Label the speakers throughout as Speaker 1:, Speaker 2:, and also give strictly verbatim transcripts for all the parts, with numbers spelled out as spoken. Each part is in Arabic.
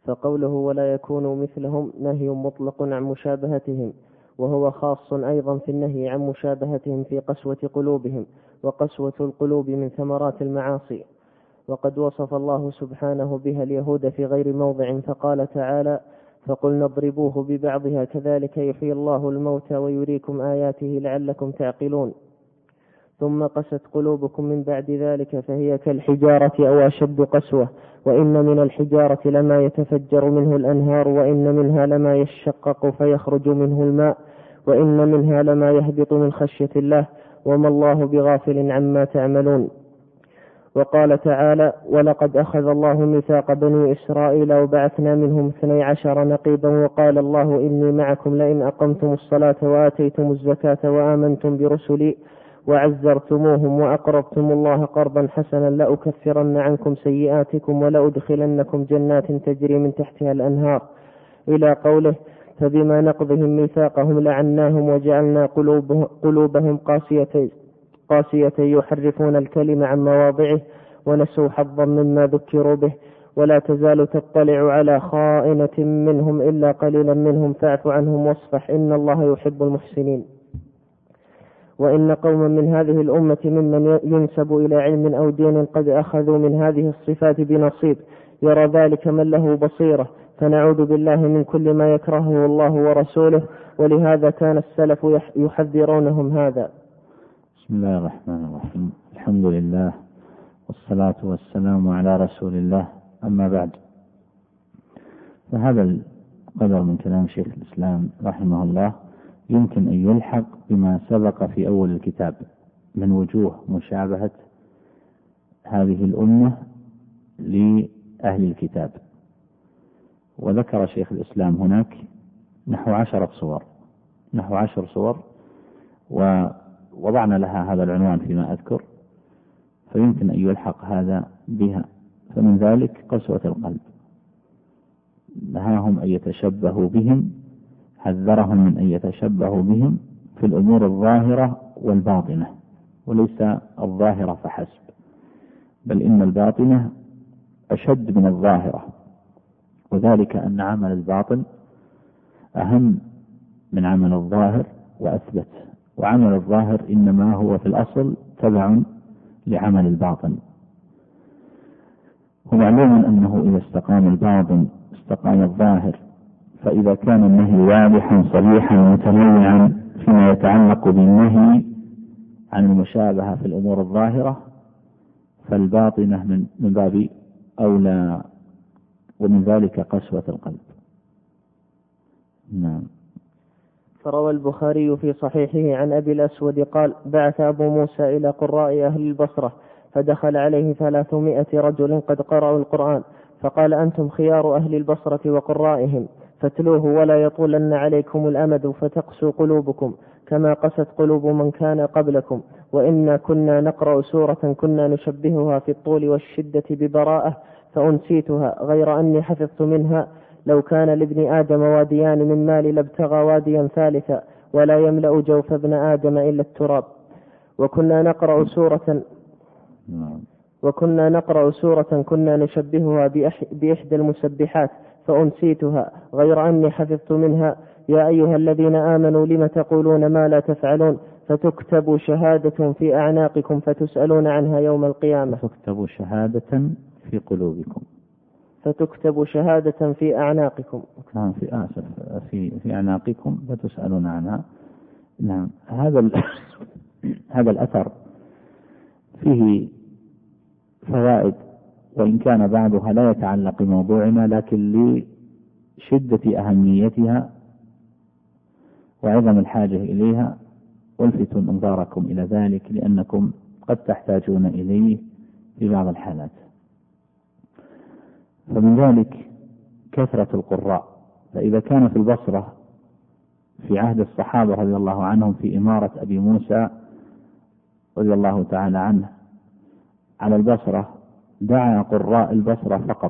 Speaker 1: فقوله ولا يكونوا مثلهم نهي مطلق عن مشابهتهم، وهو خاص أيضا في النهي عن مشابهتهم في قسوة قلوبهم، وقسوة القلوب من ثمرات المعاصي. وقد وصف الله سبحانه بها اليهود في غير موضع فقال تعالى فقلنا اضربوه ببعضها كذلك يحيي الله الموتى ويريكم آياته لعلكم تعقلون. ثم قست قلوبكم من بعد ذلك فهي كالحجارة أو أشد قسوة، وإن من الحجارة لما يتفجر منه الأنهار، وإن منها لما يشقق فيخرج منه الماء، وإن منها لما يهبط من خشية الله، وما الله بغافل عما تعملون. وقال تعالى ولقد أخذ الله ميثاق بني إسرائيل وبعثنا منهم اثني عشر نقيبا وقال الله إني معكم لئن أقمتم الصلاة وآتيتم الزكاة وآمنتم برسلي وعزرتموهم وأقرضتم الله قرضا حسنا لأكفرن عنكم سيئاتكم ولأدخلنكم جنات تجري من تحتها الأنهار إلى قوله فبما نقضهم ميثاقهم لعناهم وجعلنا قلوبهم, قلوبهم قاسية قاسية يحرفون الكلم عن مواضعه ونسوا حظا مما ذكروا به ولا تزال تطلع على خائنة منهم إلا قليلا منهم فاعف عنهم واصفح إن الله يحب المحسنين. وإن قوما من هذه الأمة ممن ينسب إلى علم أو دين قد أخذوا من هذه الصفات بنصيب يرى ذلك من له بصيرة، فنعوذ بالله من كل ما يكرهه الله ورسوله، ولهذا كان السلف يحذرونهم هذا.
Speaker 2: بسم الله الرحمن الرحيم. الحمد لله والصلاة والسلام على رسول الله، أما بعد، فهذا القدر من كلام شيخ الإسلام رحمه الله يمكن أن يلحق بما سبق في أول الكتاب من وجوه مشابهة هذه الأمة لأهل الكتاب. وذكر شيخ الإسلام هناك نحو عشرة صور نحو عشر صور ووضعنا لها هذا العنوان فيما أذكر، فيمكن أن يلحق هذا بها. فمن ذلك قسوة القلب، نهاهم أن يتشبهوا بهم، حذرهم من أن يتشبهوا بهم في الأمور الظاهرة والباطنة، وليس الظاهرة فحسب، بل إن الباطنة أشد من الظاهرة، وذلك أن عمل الباطن أهم من عمل الظاهر وأثبت، وعمل الظاهر إنما هو في الأصل تبع لعمل الباطن. ومعلوم أنه إذا استقام الباطن استقام الظاهر، فإذا كان النهي واضحا صريحا متنوعا فيما يتعلق بالنهي عن المشابهة في الأمور الظاهرة، فالباطنة من, من باب أولى، ومن ذلك قسوة القلب. نعم.
Speaker 1: فروى البخاري في صحيحه عن أبي الأسود قال بعث أبو موسى إلى قراء أهل البصرة فدخل عليه ثلاثمائة رجل قد قرأوا القرآن، فقال أنتم خيار أهل البصرة وقرائهم، فاتلوه ولا يطولن عليكم الأمد فتقسو قلوبكم كما قست قلوب من كان قبلكم، وإنا كنا نقرأ سورة كنا نشبهها في الطول والشدة ببراءة فأنسيتها غير أني حفظت منها لو كان لابن آدم واديان من مال لابتغى واديا ثالثا ولا يملأ جوف ابن آدم إلا التراب. وكنا نقرأ سورة وكنا نقرأ سورة كنا نشبهها بإحدى المسبحات فأنسيتها غير أني حفظت منها يا أيها الذين آمنوا لم تقولون ما لا تفعلون فتكتب شهادة في أعناقكم فتسألون عنها يوم القيامة.
Speaker 2: فتكتب شهادة في قلوبكم
Speaker 1: فتكتب شهادة في أعناقكم
Speaker 2: نعم في آسف في في أعناقكم فتسألون عنها. نعم. هذا هذا الأثر فيه فوائد، وإن كان بعضها لا يتعلق بموضوعنا، لكن لشدة أهميتها وعظم الحاجة إليها ألفت أنظاركم إلى ذلك، لأنكم قد تحتاجون إليه في بعض الحالات. فمن ذلك كثرة القراء، فإذا كان في البصرة في عهد الصحابة رضي الله عنهم في إمارة أبي موسى رضي الله تعالى عنه على البصرة دعا قراء البصرة فقط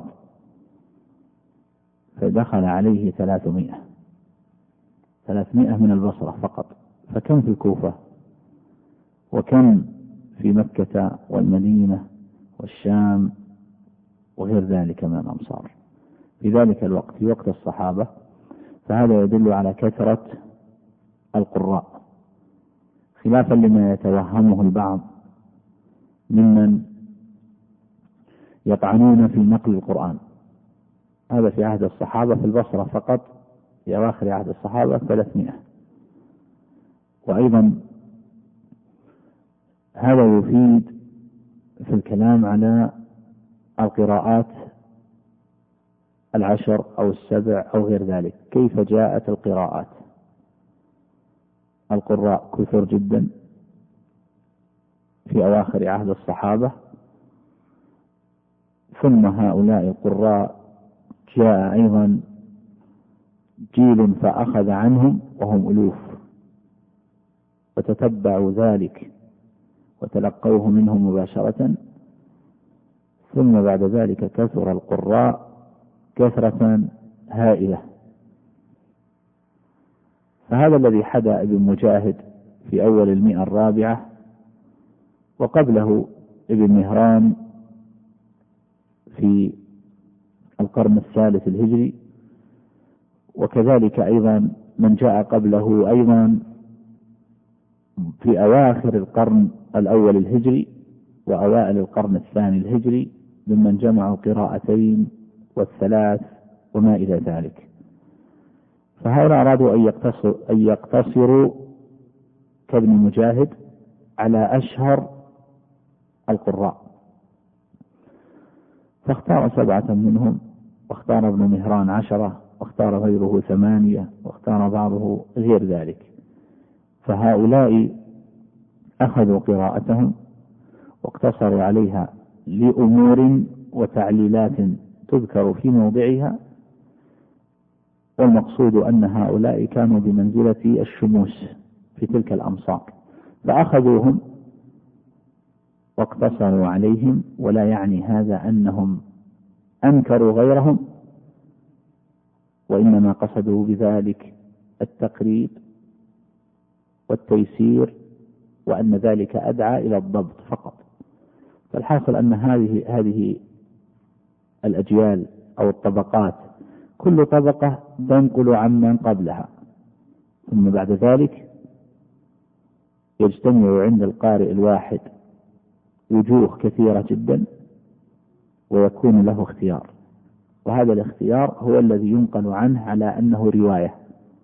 Speaker 2: فدخل عليه ثلاثمائة ثلاثمائة من البصرة فقط، فكم في الكوفة وكم في مكة والمدينة والشام وغير ذلك من الأمصار. في ذلك الوقت في وقت الصحابة، فهذا يدل على كثرة القراء، خلافا لما يتوهمه البعض ممن يطعنون في نقل القرآن. هذا في عهد الصحابة في البصرة فقط، في أواخر عهد الصحابة ثلاثمائة. وأيضا هذا يفيد في الكلام على القراءات العشر أو السبع أو غير ذلك، كيف جاءت القراءات. القراء كثر جدا في أواخر عهد الصحابة، ثم هؤلاء القراء جاء أيضا جيل فأخذ عنهم وهم ألوف، وتتبعوا ذلك وتلقوه منهم مباشرة، ثم بعد ذلك كثر القراء كثرة هائلة. فهذا الذي حدا ابن مجاهد في أول المئة الرابعة، وقبله ابن مهران في القرن الثالث الهجري، وكذلك أيضا من جاء قبله أيضا في أواخر القرن الأول الهجري وأوائل القرن الثاني الهجري، ممن جمعوا قراءتين والثلاث وما إلى ذلك. فهؤلاء أرادوا أن يقتصروا, أن يقتصروا كابن مجاهد على أشهر القراء، فاختار سبعة منهم، واختار ابن مهران عشرة، واختار غيره ثمانية، واختار بعضه غير ذلك. فهؤلاء أخذوا قراءتهم واقتصروا عليها لأمور وتعليلات تذكر في موضعها، والمقصود أن هؤلاء كانوا بمنزلة الشموس في تلك الأمصار، فأخذوهم واقتصروا عليهم، ولا يعني هذا أنهم أنكروا غيرهم، وإنما قصدوا بذلك التقريب والتيسير، وأن ذلك أدعى إلى الضبط فقط. فالحاصل أن هذه هذه الأجيال أو الطبقات كل طبقة تنقل عمن قبلها، ثم بعد ذلك يجتمع عند القارئ الواحد وجوه كثيرة جدا، ويكون له اختيار، وهذا الاختيار هو الذي ينقل عنه على أنه رواية.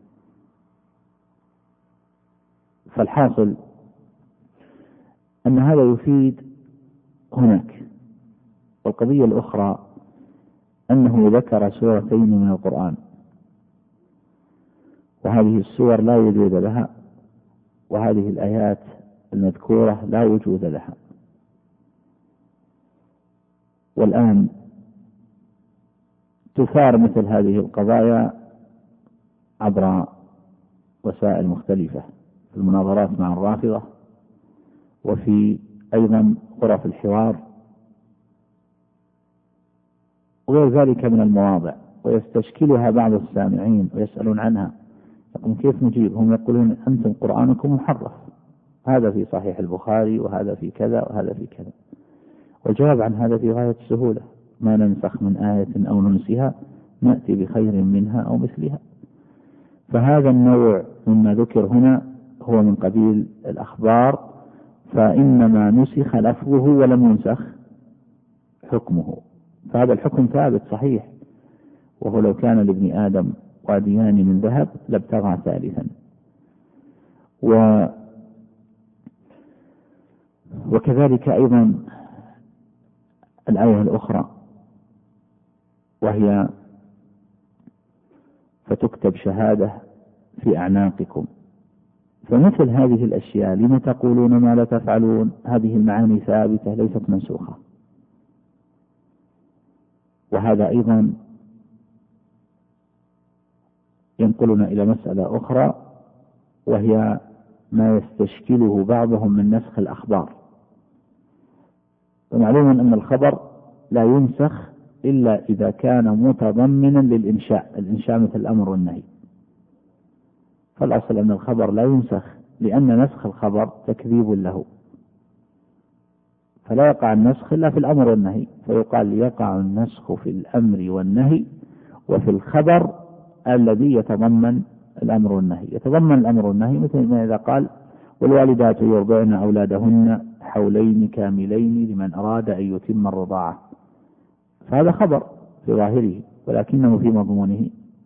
Speaker 2: فالحاصل أن هذا يفيد هناك. والقضية الأخرى أنه ذكر سورتين من القرآن، وهذه السور لا وجود لها، وهذه الآيات المذكورة لا وجود لها. والآن تثار مثل هذه القضايا عبر وسائل مختلفة، في المناظرات مع الرافضة، وفي أيضا غرف الحوار وغير ذلك من المواضع، ويستشكلها بعض السامعين ويسألون عنها، يقولون كيف نجيب؟ هم يقولون أنتم قرآنكم محرف، هذا في صحيح البخاري وهذا في كذا وهذا في كذا. والجواب عن هذا في غاية السهولة: ما ننسخ من آية أو ننسها نأتي بخير منها أو مثلها. فهذا النوع مما ذكر هنا هو من قبيل الأخبار، فإنما نسخ لفظه ولم ينسخ حكمه، فهذا الحكم ثابت صحيح، وهو لو كان لابن آدم واديان من ذهب لابتغى ثالثا. و وكذلك أيضا الآية الأخرى وهي: فتكتب شهادة في أعناقكم. فمثل هذه الأشياء: لم تقولون ما لا تفعلون، هذه المعاني ثابتة ليست منسوخة. وهذا أيضا ينقلنا إلى مسألة أخرى، وهي ما يستشكله بعضهم من نسخ الأخبار. ومعلوم أن الخبر لا ينسخ إلا إذا كان متضمنا للإنشاء، الإنشاء مثل الأمر والنهي. فالأصل أن الخبر لا ينسخ، لأن نسخ الخبر تكذيب له، فلا يقع النسخ إلا في الأمر والنهي، فيقال يقع النسخ في الأمر والنهي وفي الخبر الذي يتضمن الأمر والنهي. يتضمن الأمر والنهي مثل ما إذا قال والوالدات يرضعن أولادهن حولين كاملين لمن أراد أن يتم الرضاعة، فهذا خبر في ظاهره ولكنه في مضمونه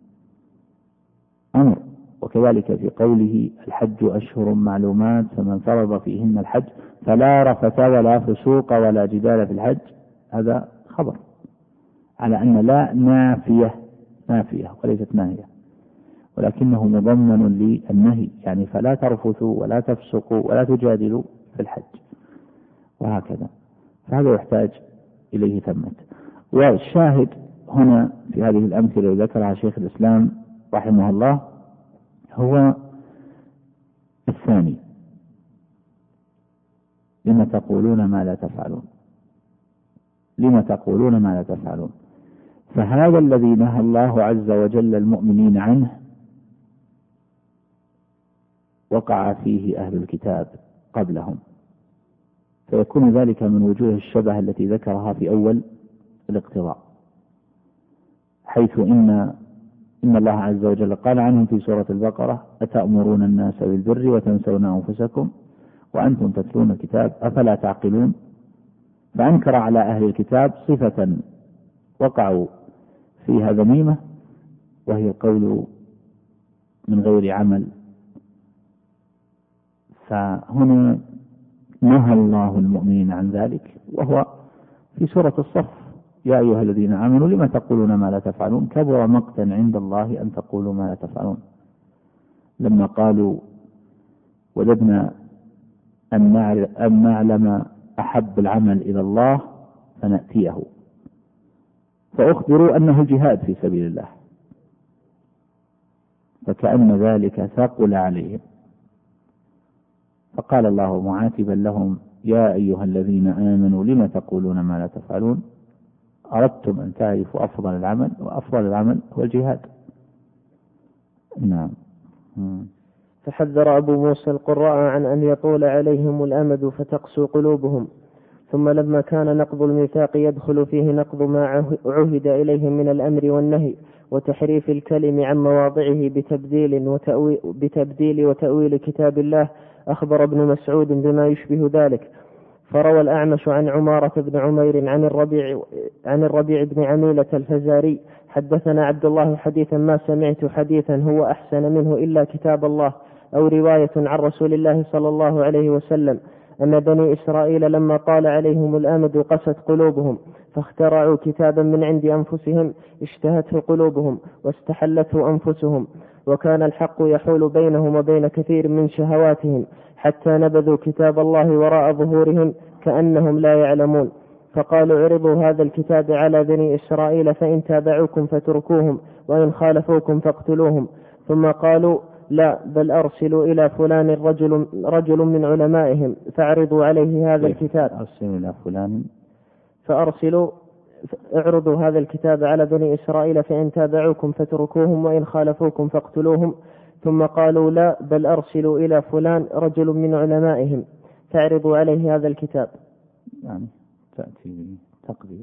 Speaker 2: أمر. وكذلك في قوله الحج أشهر معلومات فمن فرض فيهن الحج فلا رفث ولا فسوق ولا جدال في الحج، هذا خبر على أن لا نافية نافية وليست ناهية، ولكنه مضمن للنهي، يعني فلا ترفثوا ولا تفسقوا ولا تجادلوا في الحج وهكذا. فهذا يحتاج إليه ثمة. والشاهد هنا في هذه الأمثلة التي ذكرها شيخ الإسلام رحمه الله هو الثاني: لما تقولون ما لا تفعلون. لما تقولون ما لا تفعلون. فهذا الذي نهى الله عز وجل المؤمنين عنه وقع فيه أهل الكتاب قبلهم، فيكون ذلك من وجوه الشبه التي ذكرها في أول الاقتضاء، حيث إن إن الله عز وجل قال عنهم في سورة البقرة: أتأمرون الناس بالبر وتنسون أنفسكم وأنتم تتلون الكتاب أفلا تعقلون. فأنكر على أهل الكتاب صفة وقعوا فيها ذميمة، وهي القول من غير عمل. فهنا نهى الله المؤمنين عن ذلك، وهو في سورة الصف: يا أيها الذين آمنوا لما تقولون ما لا تفعلون كبر مقتا عند الله أن تقولوا ما لا تفعلون. لما قالوا وددنا أن نعلم أحب العمل إلى الله فنأتيه، فأخبروا أنه الجهاد في سبيل الله، فكأن ذلك ثقل عليهم. فقال الله معاتبا لهم: يا أيها الذين آمنوا لما تقولون ما لا تفعلون أردتم أن تعرفوا أفضل العمل، وأفضل العمل هو الجهاد. نعم.
Speaker 1: فحذر أبو موسى القراء عن أن يطول عليهم الأمد فتقسو قلوبهم. ثم لما كان نقض الميثاق يدخل فيه نقض ما عهد إليهم من الأمر والنهي وتحريف الكلم عن مواضعه بتبديل وتأويل, بتبديل وتأويل كتاب الله، أخبر ابن مسعود بما يشبه ذلك. فروى الأعمش عن عمارة بن عمير عن الربيع, عن الربيع بن عميلة الفزاري: حدثنا عبد الله حديثا ما سمعت حديثا هو أحسن منه إلا كتاب الله، أو رواية عن رسول الله صلى الله عليه وسلم أن بني إسرائيل لما طال عليهم الأمد قست قلوبهم فاخترعوا كتابا من عند أنفسهم اشتهته قلوبهم واستحلته أنفسهم، وكان الحق يحول بينهم وبين كثير من شهواتهم حتى نبذوا كتاب الله وراء ظهورهم كأنهم لا يعلمون. فقالوا: اعرضوا هذا الكتاب على بني إسرائيل فإن تابعوكم فتركوهم وإن خالفوكم فاقتلوهم. ثم قالوا: لا، بل أرسلوا إلى فلان رجل, رجل من علمائهم فاعرضوا عليه هذا الكتاب.
Speaker 2: أرسلوا إلى فلان
Speaker 1: فأرسلوا اعرضوا هذا الكتاب على بني إسرائيل فإن تابعوكم فتركوهم وإن خالفوكم فاقتلوهم. ثم قالوا: لا، بل أرسلوا إلى فلان رجل من علمائهم فاعرضوا عليه هذا الكتاب.
Speaker 2: يعني تأتي تقدير: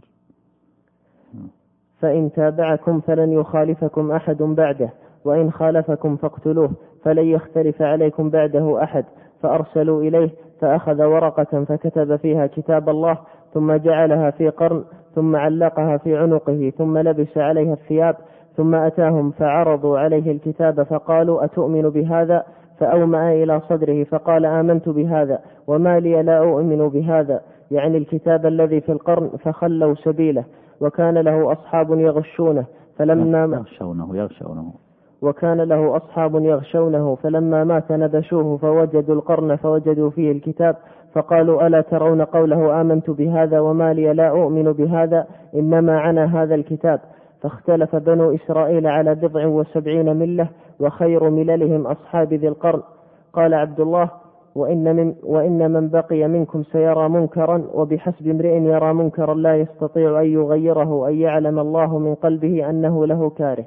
Speaker 1: فإن تابعكم فلن يخالفكم أحد بعده وإن خالفكم فاقتلوه فلن يختلف عليكم بعده أحد. فأرسلوا إليه فأخذ ورقة فكتب فيها كتاب الله ثم جعلها في قرن ثم علقها في عنقه ثم لبس عليها الثياب ثم أتاهم فعرضوا عليه الكتاب فقالوا: أتؤمن بهذا؟ فأومأ إلى صدره فقال: آمنت بهذا وما لي لا أؤمن بهذا، يعني الكتاب الذي في القرن. فخلوا سبيله. وكان له أصحاب يغشونه فلما
Speaker 2: يغشونه يغشونه
Speaker 1: وكان له أصحاب يغشونه فلما مات نبشوه فوجدوا القرن فوجدوا فيه الكتاب فقالوا: ألا ترون قوله آمنت بهذا وما لي لا أؤمن بهذا، إنما عنا هذا الكتاب. فاختلف بنو إسرائيل على بضع وسبعين ملة وخير مللهم أصحاب ذي القرن. قال عبد الله: وإن من, وإن من بقي منكم سيرى منكرا، وبحسب امرئ يرى منكرا لا يستطيع أن يغيره أن يعلم الله من قلبه أنه له كاره.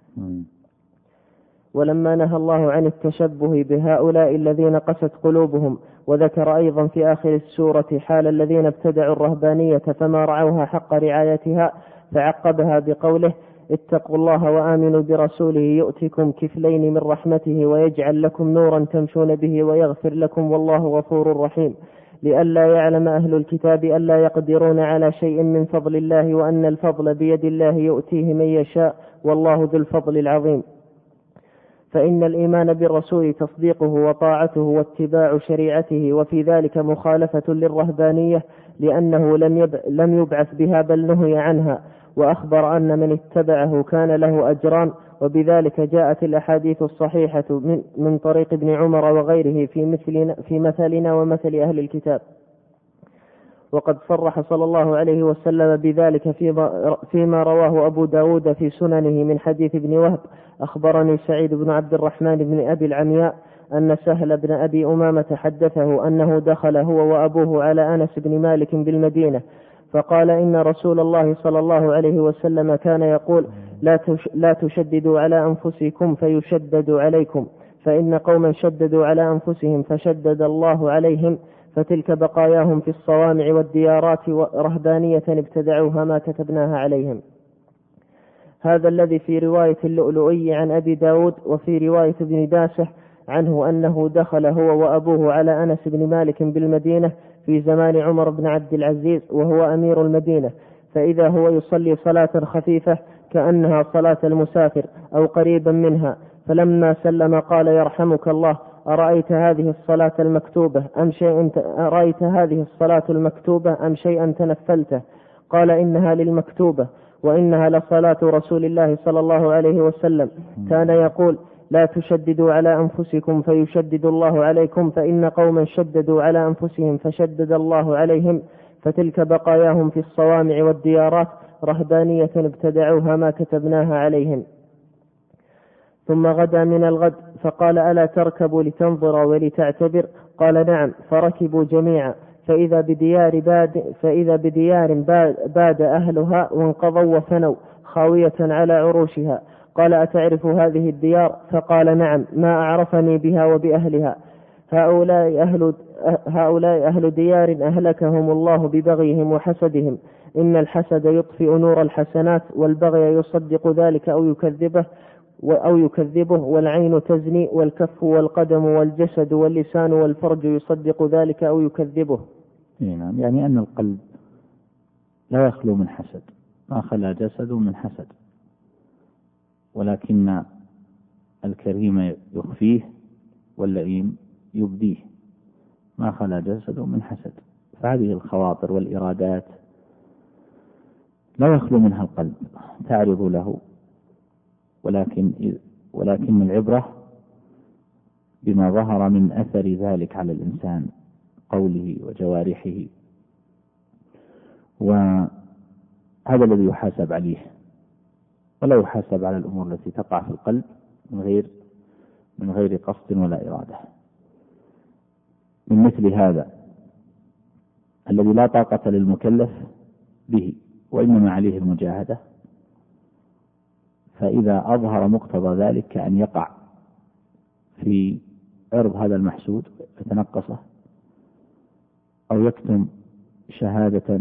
Speaker 1: ولما نهى الله عن التشبه بهؤلاء الذين قست قلوبهم، وذكر أيضا في آخر السورة حال الذين ابتدعوا الرهبانية فما رعوها حق رعايتها، فعقبها بقوله: اتقوا الله وآمنوا برسوله يؤتكم كفلين من رحمته ويجعل لكم نورا تمشون به ويغفر لكم والله غفور رحيم. لئلا يعلم أهل الكتاب ألا يقدرون على شيء من فضل الله وأن الفضل بيد الله يؤتيه من يشاء والله ذو الفضل العظيم. فإن الإيمان بالرسول تصديقه وطاعته واتباع شريعته، وفي ذلك مخالفة للرهبانية لأنه لم يبعث بها بل نهي عنها، وأخبر أن من اتبعه كان له أجران، وبذلك جاءت الأحاديث الصحيحة من, من طريق ابن عمر وغيره في, مثلنا في مثلنا ومثل أهل الكتاب. وقد صرح صلى الله عليه وسلم بذلك فيما, فيما رواه أبو داود في سننه من حديث ابن وهب: أخبرني سعيد بن عبد الرحمن بن أبي العمياء أن سهل بن أبي أمامة حدثه أنه دخل هو وأبوه على أنس بن مالك بالمدينة فقال: إن رسول الله صلى الله عليه وسلم كان يقول: لا تشددوا على أنفسكم فيشدد عليكم، فإن قوما شددوا على أنفسهم فشدد الله عليهم، فتلك بقاياهم في الصوامع والديارات ورهبانية ابتدعوها ما كتبناها عليهم. هذا الذي في رواية اللؤلؤي عن أبي داود، وفي رواية ابن داسة عنه أنه دخل هو وأبوه على أنس بن مالك بالمدينة في زمان عمر بن عبد العزيز وهو أمير المدينة، فإذا هو يصلي صلاة خفيفة كأنها صلاة المسافر أو قريبا منها، فلما سلم قال: يرحمك الله، أرأيت هذه الصلاة المكتوبة أم شيئا أرأيت هذه الصلاة المكتوبة أم شيئا تنفلته؟ قال: إنها للمكتوبة، وإنها لصلاة رسول الله صلى الله عليه وسلم، كان يقول: لا تشددوا على أنفسكم فيشدد الله عليكم، فإن قوما شددوا على أنفسهم فشدد الله عليهم، فتلك بقاياهم في الصوامع والديارات رهبانية ابتدعوها ما كتبناها عليهم. ثم غدا من الغد فقال: ألا تركبوا لتنظر ولتعتبر؟ قال: نعم. فركبوا جميعا، فإذا بديار باد, فإذا بديار باد, باد أهلها وانقضوا وفنوا خاوية على عروشها. قال: أتعرف هذه الديار؟ فقال: نعم، ما أعرفني بها وبأهلها. هؤلاء أهل, هؤلاء أهل ديار أهلكهم الله ببغيهم وحسدهم، إن الحسد يطفئ نور الحسنات، والبغي يصدق ذلك أو يكذبه أو يكذبه والعين تزني، والكف والقدم والجسد واللسان والفرج يصدق ذلك أو يكذبه.
Speaker 2: يعني أن القلب لا يخلو من حسد، ما خلا جسد من حسد، ولكن الكريم يخفيه واللئيم يبديه، ما خلا جسد من حسد. فهذه الخواطر والإرادات لا يخلو منها القلب، تعرض له، ولكن ولكن العبرة بما ظهر من أثر ذلك على الإنسان، قوله وجوارحه، وهذا الذي يحاسب عليه، ولا يحاسب على الأمور التي تقع في القلب من غير من غير قصد ولا إرادة. من مثل هذا الذي لا طاقة للمكلف به وإنما عليه المجاهدة، فإذا أظهر مقتضى ذلك كأن يقع في عرض هذا المحسود يتنقصه، أو يكتم شهادة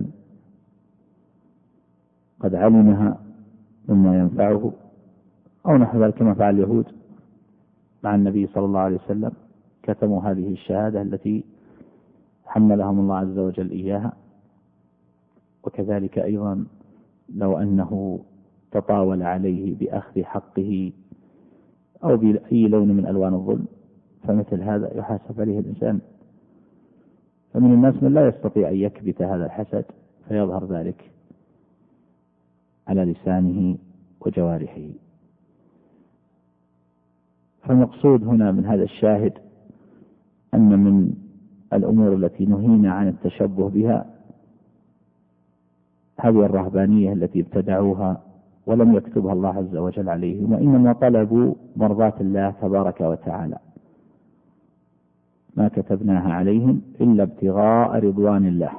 Speaker 2: قد علمها مما ينفعه، أو نحو ذلك كما فعل اليهود مع النبي صلى الله عليه وسلم، كتموا هذه الشهادة التي حملهم الله عز وجل إياها. وكذلك أيضا لو أنه تطاول عليه بأخذ حقه أو بأي لون من ألوان الظلم، فمثل هذا يحاسب عليه الإنسان. فمن الناس من لا يستطيع أن يكبت هذا الحسد، فيظهر ذلك على لسانه وجوارحه. فالمقصود هنا من هذا الشاهد أن من الأمور التي نهينا عن التشبه بها هذه الرهبانية التي ابتدعوها ولم يكتبها الله عز وجل عليهم، وإنما طلبوا مرضاة الله تبارك وتعالى، ما كتبناها عليهم إلا ابتغاء رضوان الله.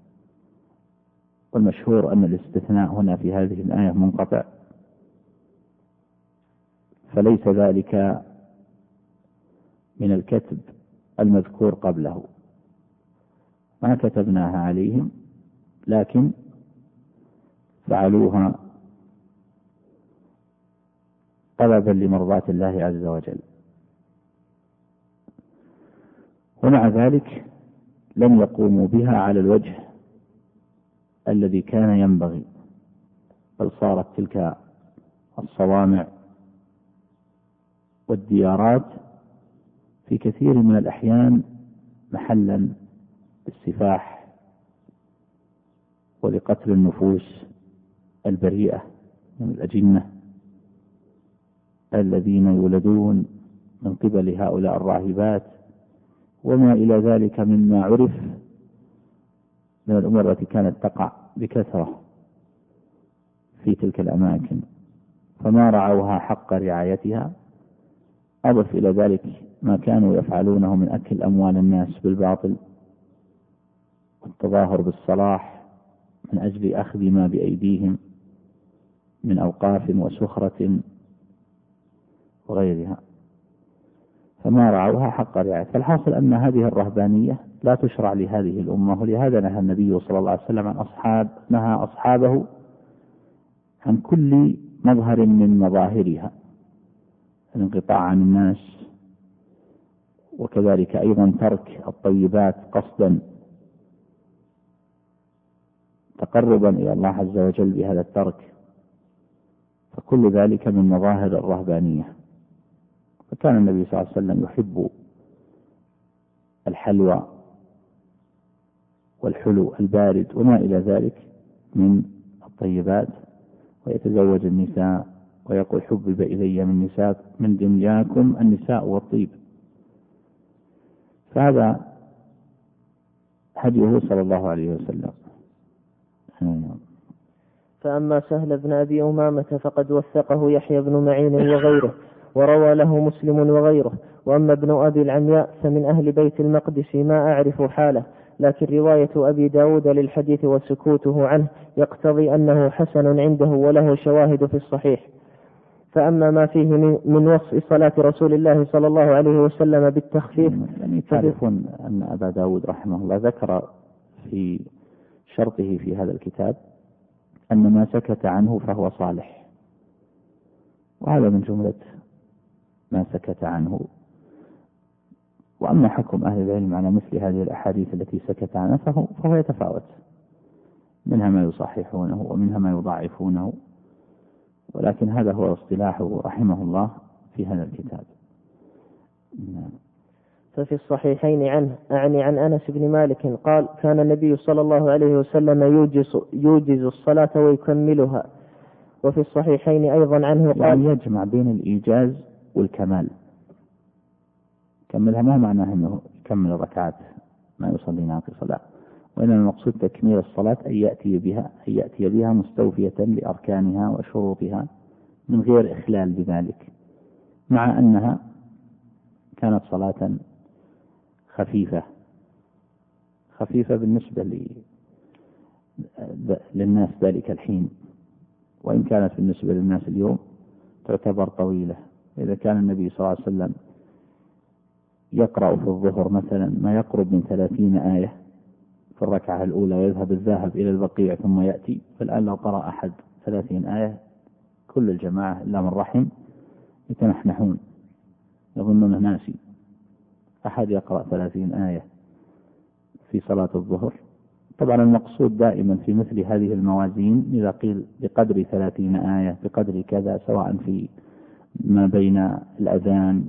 Speaker 2: والمشهور أن الاستثناء هنا في هذه الآية منقطع، فليس ذلك من الكتب المذكور قبله، ما كتبناها عليهم لكن فعلوها طلبا لمرضاة الله عز وجل. ومع ذلك لم يقوموا بها على الوجه الذي كان ينبغي، بل صارت تلك الصوامع والديارات في كثير من الأحيان محلا للسفاح ولقتل النفوس البريئة من الأجنة الذين يولدون من قبل هؤلاء الراهبات وما إلى ذلك مما عرف من الأمور التي كانت تقع بكثرة في تلك الأماكن، فما رعوها حق رعايتها. أضف إلى ذلك ما كانوا يفعلونه من أكل أموال الناس بالباطل والتظاهر بالصلاح من أجل أخذ ما بأيديهم من أوقاف وسخرة وغيرها، فما رعوها حق رعاية. فالحاصل أن هذه الرهبانية لا تشرع لهذه الأمة، ولهذا نهى النبي صلى الله عليه وسلم عن أصحاب نهى أصحابه عن كل مظهر من مظاهرها، الانقطاع عن الناس، وكذلك أيضا ترك الطيبات قصدا تقربا إلى الله عز وجل بهذا الترك، فكل ذلك من مظاهر الرهبانية. فكان النبي صلى الله عليه وسلم يحب الحلوى والحلو البارد وما إلى ذلك من الطيبات، ويتزوج النساء ويقول حبب إلي من نساء من دنياكم النساء والطيب. فهذا هديه صلى الله عليه وسلم.
Speaker 1: فأما سهل بن أبي أمامة فقد وثقه يحيى بن معين وغيره، وروى له مسلم وغيره. وأما ابن أبي العمياء فمن أهل بيت المقدس ما أعرف حاله، لكن رواية أبي داود للحديث وسكوته عنه يقتضي أنه حسن عنده وله شواهد في الصحيح. فأما ما فيه من وصف صلاة رسول الله صلى الله عليه وسلم بالتخفيف،
Speaker 2: يعني تعرفون أن أبا داود رحمه الله ذكر في شرطه في هذا الكتاب أن ما سكت عنه فهو صالح، وهذا من جملة ما سكت عنه. وأما حكم أهل العلم على مثل هذه الأحاديث التي سكت عنها فهو, فهو يتفاوت، منها ما يصححونه ومنها ما يضاعفونه، ولكن هذا هو اصطلاحه رحمه الله في هذا الكتاب.
Speaker 1: ففي الصحيحين عنه أعني عن أنس بن مالك قال كان النبي صلى الله عليه وسلم يوجز, يوجز الصلاة ويكملها. وفي الصحيحين أيضا عنه قال
Speaker 2: يعني يجمع بين الإيجاز والكمال. كملها ما معناه أنه يكمل الركعات ما يصلي ناقص صلاة، وإنما المقصود تكميل الصلاة أن يأتي بها أن يأتي بها مستوفية لأركانها وشروطها من غير إخلال بذلك، مع أنها كانت صلاة خفيفة خفيفة بالنسبة للناس ذلك الحين، وإن كانت بالنسبة للناس اليوم تعتبر طويلة. إذا كان النبي صلى الله عليه وسلم يقرأ في الظهر مثلا ما يقرب من ثلاثين آية في الركعة الأولى ويذهب الذاهب إلى البقيع ثم يأتي، فالآن لو قرأ أحد ثلاثين آية كل الجماعة إلا من رحم يتنحنحون يظنون ناسي. أحد يقرأ ثلاثين آية في صلاة الظهر. طبعا المقصود دائما في مثل هذه الموازين إذا قيل بقدر ثلاثين آية بقدر كذا، سواء في ما بين الأذان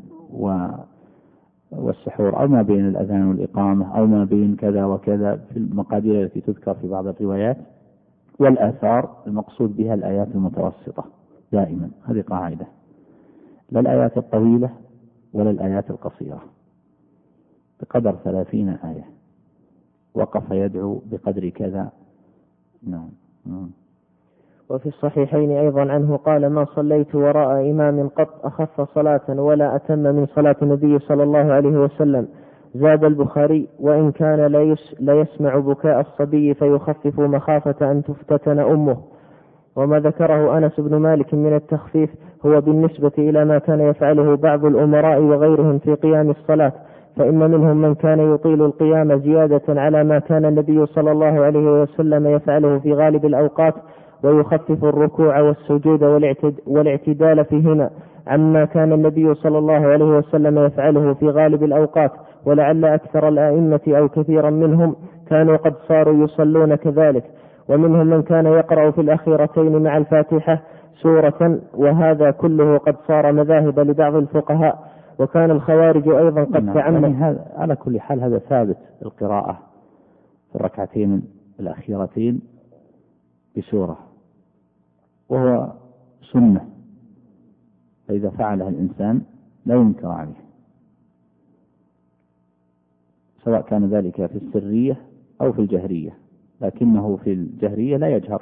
Speaker 2: والسحور أو ما بين الأذان والإقامة أو ما بين كذا وكذا في المقادير التي تذكر في بعض الروايات والآثار، المقصود بها الآيات المتوسطة دائما. هذه قاعدة، لا الآيات الطويلة ولا الآيات القصيرة، بقدر ثلاثين آية وقف يدعو بقدر كذا. نعم.
Speaker 1: وفي الصحيحين أيضا عنه قال ما صليت وراء إمام قط أخف صلاة ولا أتم من صلاة النبي صلى الله عليه وسلم. زاد البخاري وإن كان لا يسمع بكاء الصبي فيخفف مخافة أن تفتتن أمه. وما ذكره أنس بن مالك من التخفيف هو بالنسبة إلى ما كان يفعله بعض الأمراء وغيرهم في قيام الصلاة، فإن منهم من كان يطيل القيام زيادة على ما كان النبي صلى الله عليه وسلم يفعله في غالب الأوقات، ويخفف الركوع والسجود والاعتدال فيهما عما كان النبي صلى الله عليه وسلم يفعله في غالب الأوقات، ولعل أكثر الآئمة أو كثيرا منهم كانوا قد صاروا يصلون كذلك، ومنهم من كان يقرأ في الأخيرتين مع الفاتحة سورة، وهذا كله قد صار مذاهب لبعض الفقهاء. وكان الخوارج أيضا قد تعمد.
Speaker 2: يعني على كل حال هذا ثابت، القراءة في الركعتين الأخيرتين بسورة، وهو سنة، فإذا فعلها الإنسان لا ينكر عليه، سواء كان ذلك في السرية أو في الجهرية، لكنه في الجهرية لا يجهر.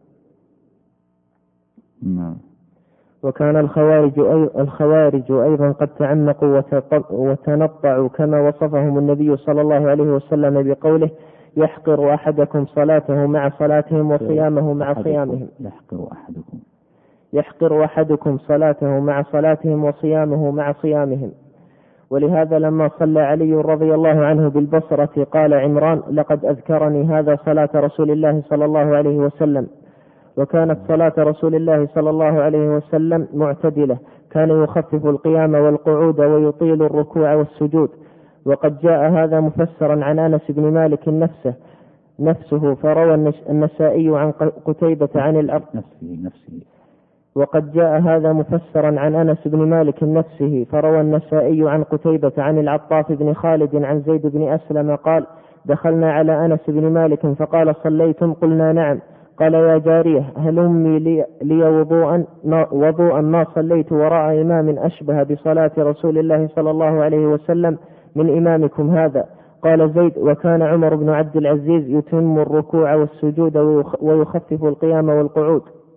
Speaker 2: نعم.
Speaker 1: وكان الخوارج الخوارج أيضا قد تعمقوا وتنطعوا كما وصفهم النبي صلى الله عليه وسلم بقوله: يحقر أحدكم صلاته مع صلاتهم وصيامه مع صيامهم.
Speaker 2: يحقر أحدكم
Speaker 1: يحقر أحدكم صلاته مع صلاتهم وصيامه مع صيامهم. ولهذا لما صلى علي رضي الله عنه بالبصرة قال عمران: لقد أذكرني هذا صلاة رسول الله صلى الله عليه وسلم. وكانت صلاة رسول الله صلى الله عليه وسلم معتدلة، كان يخفف القيام والقعود ويطيل الركوع والسجود. وقد جاء هذا مفسرا عن أنس بن مالك نفسه نفسه فروى النسائي عن قتيبة عن الأرض
Speaker 2: نفسه نفسه
Speaker 1: وقد جاء هذا مفسرا عن أنس بن مالك نفسه فروى النسائي عن قتيبة عن العطاف بن خالد عن زيد بن أسلم قال: دخلنا على أنس بن مالك فقال: صليتم؟ قلنا: نعم. قال: يا جارية، هلمي لي, لي وضوءا وضوءا ما صليت وراء إمام أشبه بصلاة رسول الله صلى الله عليه وسلم من إمامكم هذا. قال زيد: وكان عمر بن عبد العزيز يتم الركوع والسجود ويخفف القيام والقعود.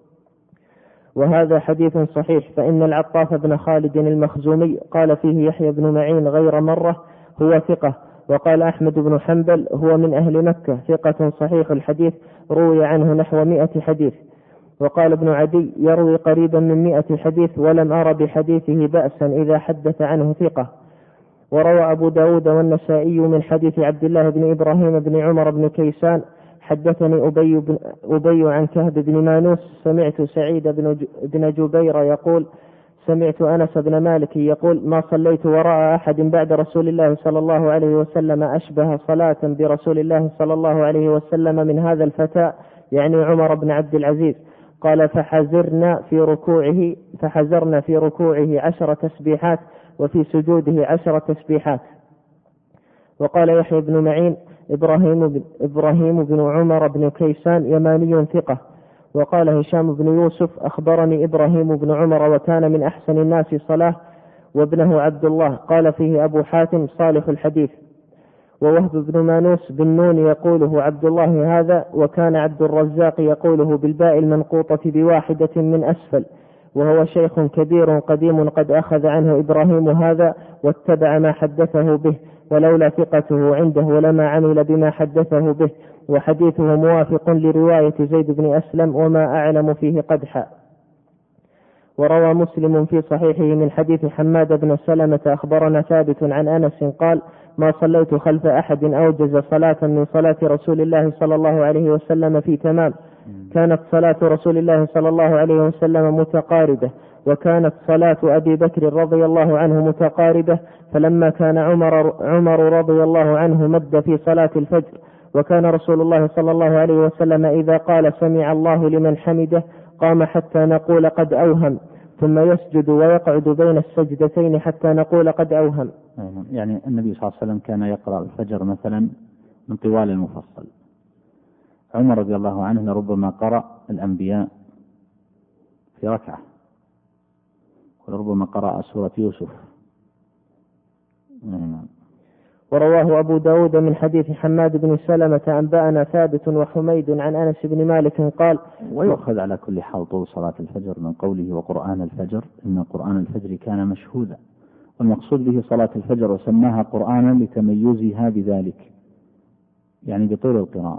Speaker 1: وهذا حديث صحيح، فإن العطاف بن خالد المخزومي قال فيه يحيى بن معين غير مرة هو ثقة، وقال أحمد بن حنبل هو من أهل مكة ثقة صحيح الحديث، روي عنه نحو مئة حديث. وقال ابن عدي: يروي قريبا من مئة حديث، ولم أرى بحديثه بأسا إذا حدث عنه ثقة. وروى أبو داود والنسائي من حديث عبد الله بن إبراهيم بن عمر بن كيسان: حدثني أبي, بن أبي عن كهب بن مانوس سمعت سعيد بن جبير يقول: سمعت أنس بن مالك يقول: ما صليت وراء أحد بعد رسول الله صلى الله عليه وسلم أشبه صلاة برسول الله صلى الله عليه وسلم من هذا الفتى، يعني عمر بن عبد العزيز. قال: فحزرنا في ركوعه فحزرنا في ركوعه عشر تسبيحات وفي سجوده عشر تسبيحات. وقال يحيى بن معين: إبراهيم بن, إبراهيم بن عمر بن كيسان يماني ثقة. وقال هشام بن يوسف: أخبرني إبراهيم بن عمر وكان من أحسن الناس صلاة، وابنه عبد الله. قال فيه أبو حاتم: صالح الحديث. ووهب بن مانوس بالنون يقوله عبد الله هذا، وكان عبد الرزاق يقوله بالباء المنقوطة بواحدة من أسفل، وهو شيخ كبير قديم قد أخذ عنه إبراهيم هذا واتبع ما حدثه به، ولولا ثقته عنده لما عمل بما حدثه به، وحديثه موافق لرواية زيد بن أسلم وما أعلم فيه قدحا. وروى مسلم في صحيحه من حديث حماد بن سلمة أخبرنا ثابت عن أنس قال: ما صليت خلف أحد أوجز صلاة من صلاة رسول الله صلى الله عليه وسلم في تمام. كانت صلاة رسول الله صلى الله عليه وسلم متقاربة، وكانت صلاة أبي بكر رضي الله عنه متقاربة، فلما كان عمر, عمر رضي الله عنه مد في صلاة الفجر. وكان رسول الله صلى الله عليه وسلم إذا قال سمع الله لمن حمده قام حتى نقول قد أوهم، ثم يسجد ويقعد بين السجدتين حتى نقول قد أوهم.
Speaker 2: يعني النبي صلى الله عليه وسلم كان يقرأ الفجر مثلا من طوال المفصل. عمر رضي الله عنه لربما قرأ الأنبياء في ركعة، ولربما قرأ سورة يوسف.
Speaker 1: ورواه أبو داود من حديث حماد بن سلمة أنبأنا ثابت وحميد عن أنس بن مالك قال:
Speaker 2: ويؤخذ على كل حال طول صلاة الفجر من قوله وقرآن الفجر، إن قرآن الفجر كان مشهودا، والمقصود به صلاة الفجر وسماها قرآنا لتميزها بذلك، يعني بطول القراءة.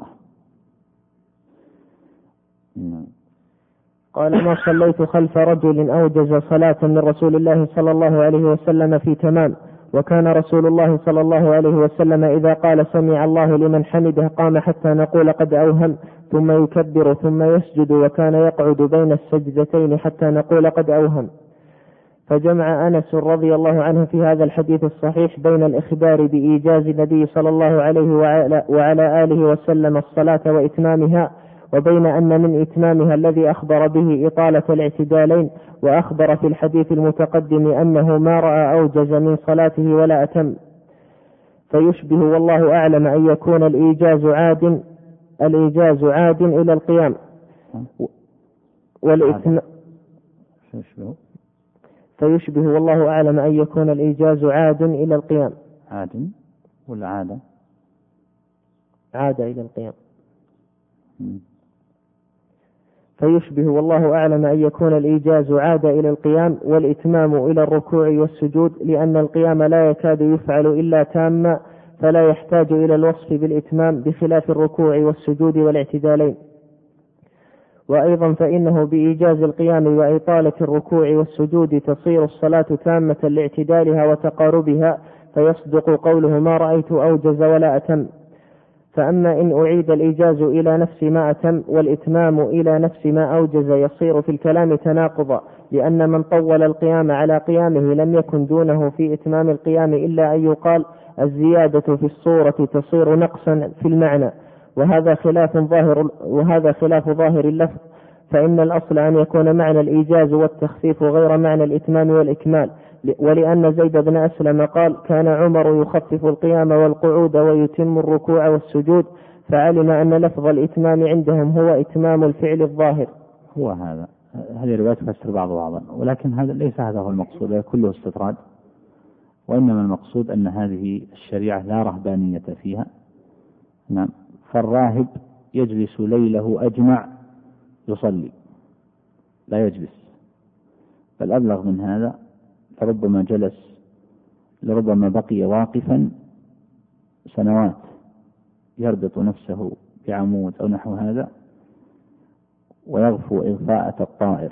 Speaker 1: قال: ما صليت خلف رجل أوجز صلاة من رسول الله صلى الله عليه وسلم في تمام. وكان رسول الله صلى الله عليه وسلم إذا قال سمع الله لمن حمده قام حتى نقول قد أوهم، ثم يكبر ثم يسجد، وكان يقعد بين السجدتين حتى نقول قد أوهم. فجمع أنس رضي الله عنه في هذا الحديث الصحيح بين الإخبار بإيجاز النبي صلى الله عليه وعلى, وعلى آله وسلم الصلاة وإتمامها، وبين أن من إتمامها الذي أخبر به إطالة الاعتدالين، وأخبر في الحديث المتقدم أنه ما رأى أوجز من صلاته ولا أتم. فيشبه والله أعلم أن يكون الإيجاز عاد الإيجاز عاد إلى القيام والإتمام فيشبه والله أعلم أن يكون الإيجاز عاد إلى القيام
Speaker 2: عاد ولا عادة
Speaker 1: عاد إلى القيام فيشبه والله أعلم أن يكون الإيجاز عاد إلى القيام والإتمام إلى الركوع والسجود، لأن القيام لا يكاد يفعل إلا تاما، فلا يحتاج إلى الوصف بالإتمام بخلاف الركوع والسجود والاعتدالين. وأيضا فإنه بإيجاز القيام وإطالة الركوع والسجود تصير الصلاة تامة لاعتدالها وتقاربها، فيصدق قوله ما رأيت أوجز ولا أتم. فأما إن أعيد الإيجاز إلى نفس ما أتم والإتمام إلى نفس ما أوجز يصير في الكلام تناقضا، لأن من طول القيام على قيامه لم يكن دونه في إتمام القيام إلا أن يقال الزيادة في الصورة تصير نقصا في المعنى، وهذا خلاف ظاهر وهذا خلاف ظاهر اللفظ، فإن الأصل أن يكون معنى الإيجاز والتخفيف غير معنى الإتمام والإكمال. ولأن زيد بن أسلم قال كان عمر يخفف القيام والقعود ويتم الركوع والسجود، فعلم أن لفظ الإتمام عندهم هو إتمام الفعل الظاهر.
Speaker 2: هو هذا هذه الروايات تفسر بعض بعضا، ولكن هذا ليس هذا هو المقصود، كله استطراد، وإنما المقصود أن هذه الشريعة لا رهبانية فيها. نعم، فالراهب يجلس ليله أجمع يصلي لا يجلس، بل أبلغ من هذا، فربما جلس لربما بقي واقفا سنوات يربط نفسه بعمود أو نحو هذا ويغفو إغفاءة الطائر.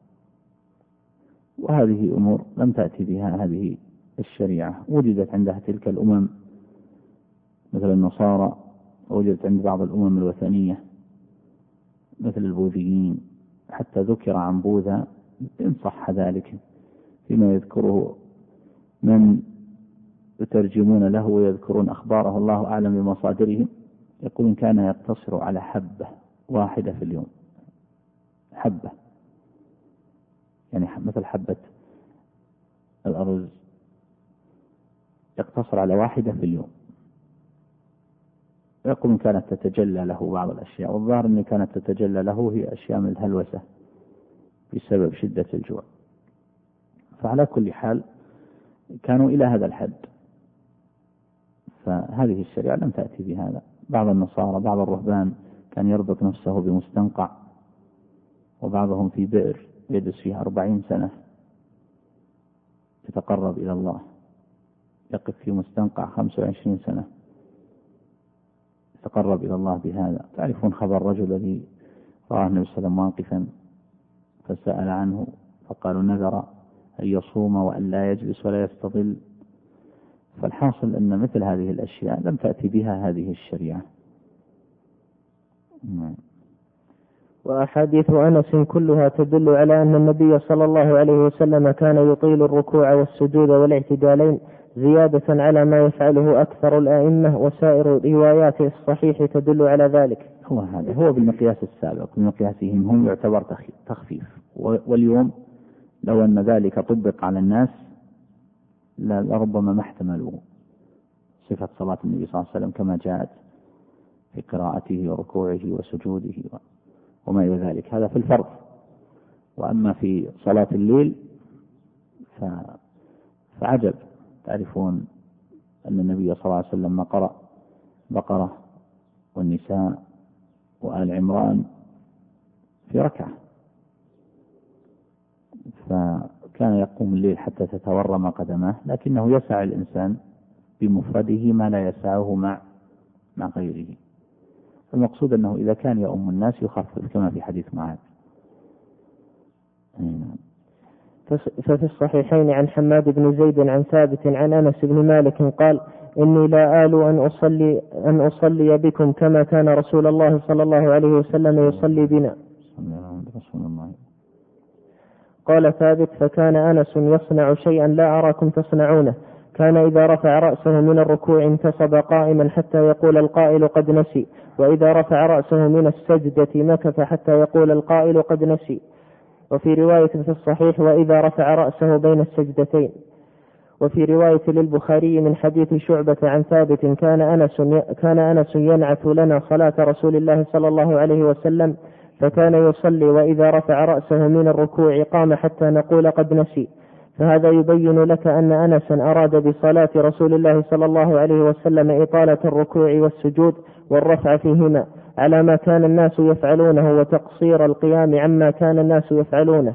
Speaker 2: وهذه أمور لم تأتي بها هذه الشريعة، وجدت عندها تلك الأمم مثل النصارى، ووجدت عند بعض الأمم الوثنية مثل البوذيين، حتى ذكر عن بوذا إن صح ذلك فيما يذكره من يترجمون له ويذكرون أخباره الله أعلم بمصادرهم، يقولون كان يقتصر على حبة واحدة في اليوم، حبة يعني مثل حبة الأرز، يقتصر على واحدة في اليوم. يقولون كانت تتجلى له بعض الأشياء، والظاهر أن كانت تتجلى له هي أشياء من الهلوسة بسبب شدة الجوع. فعلى كل حال كانوا إلى هذا الحد، فهذه الشريعة لم تأتي بهذا. بعض النصارى بعض الرهبان كان يربط نفسه بمستنقع، وبعضهم في بئر يجلس فيها أربعين سنة يتقرب إلى الله، يقف في مستنقع خمسة وعشرين سنة يتقرب إلى الله بهذا. تعرفون خبر الرجل الذي رأى النبي صلى الله عليه وسلم واقفا فسأل عنه فقالوا نذر أن يصوم وأن لا يجلس ولا يستظل. فالحاصل أن مثل هذه الأشياء لم تأتي بها هذه الشريعة.
Speaker 1: وأحاديث أنس كلها تدل على أن النبي صلى الله عليه وسلم كان يطيل الركوع والسجود والاعتدالين زيادة على ما يفعله أكثر الأئمة، وسائر الروايات الصحيحة تدل على ذلك.
Speaker 2: هو هذا هو بالمقياس السابق، بمقياسهم هم يعتبر تخفيف، واليوم لو أن ذلك طبق على الناس لربما ما احتملوا صفة صلاة النبي صلى الله عليه وسلم كما جاءت في قراءته وركوعه وسجوده وما إلى ذلك. هذا في الفرض. وأما في صلاة الليل فعجب. تعرفون أن النبي صلى الله عليه وسلم ما قرأ بقرة والنساء وآل عمران في ركعة، فكان يقوم الليل حتى تتورم قدماه، لكنه يسع الإنسان بمفرده ما لا يسعه مع مع غيره. المقصود أنه إذا كان يؤم الناس يخفف كما في حديث معاذ.
Speaker 1: ففي الصحيحين عن حماد بن زيد عن ثابت عن أنس بن مالك قال إني لا آل أن أصلي, أن أصلي بكم كما كان رسول الله صلى الله عليه وسلم يصلي بنا. قال ثابت: فكان أنس يصنع شيئا لا أراكم تصنعونه، كان إذا رفع رأسه من الركوع انتصب قائما حتى يقول القائل قد نسي، وإذا رفع رأسه من السجدة مكث حتى يقول القائل قد نسي. وفي رواية في الصحيح: وإذا رفع رأسه بين السجدتين. وفي رواية للبخاري من حديث شعبة عن ثابت: كان أنس كان أنس ينعت لنا صلاة رسول الله صلى الله عليه وسلم، فكان يصلي وإذا رفع رأسه من الركوع قام حتى نقول قد نسي. فهذا يبين لك أن أنسا أراد بصلاة رسول الله صلى الله عليه وسلم إطالة الركوع والسجود والرفع فيهما على ما كان الناس يفعلونه، وتقصير القيام عما كان الناس يفعلونه.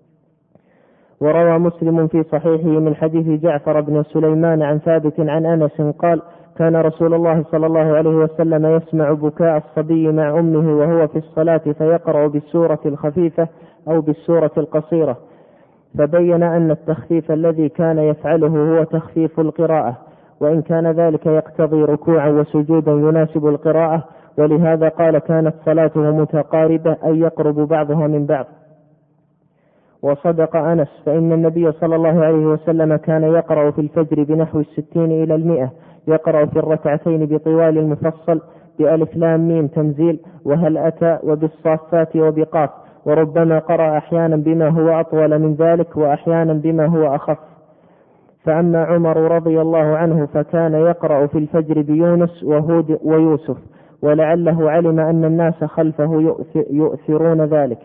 Speaker 1: وروى مسلم في صحيحه من حديث جعفر بن سليمان عن ثابت عن أنس قال: كان رسول الله صلى الله عليه وسلم يسمع بكاء الصبي مع أمه وهو في الصلاة فيقرأ بالسورة الخفيفة أو بالسورة القصيرة، فبين أن التخفيف الذي كان يفعله هو تخفيف القراءة، وإن كان ذلك يقتضي ركوعا وسجودا يناسب القراءة، ولهذا قال: كانت صلاته متقاربة أي يقرب بعضها من بعض. وصدق أنس، فإن النبي صلى الله عليه وسلم كان يقرأ في الفجر بنحو الستين إلى المئة، يقرأ في الركعتين بطوال المفصل بألف لام ميم تنزيل وهل أتى وبالصافات وبقاف، وربما قرأ أحيانا بما هو أطول من ذلك وأحيانا بما هو أخف. فأما عمر رضي الله عنه فكان يقرأ في الفجر بيونس وهود ويوسف، ولعله علم أن الناس خلفه يؤثرون ذلك.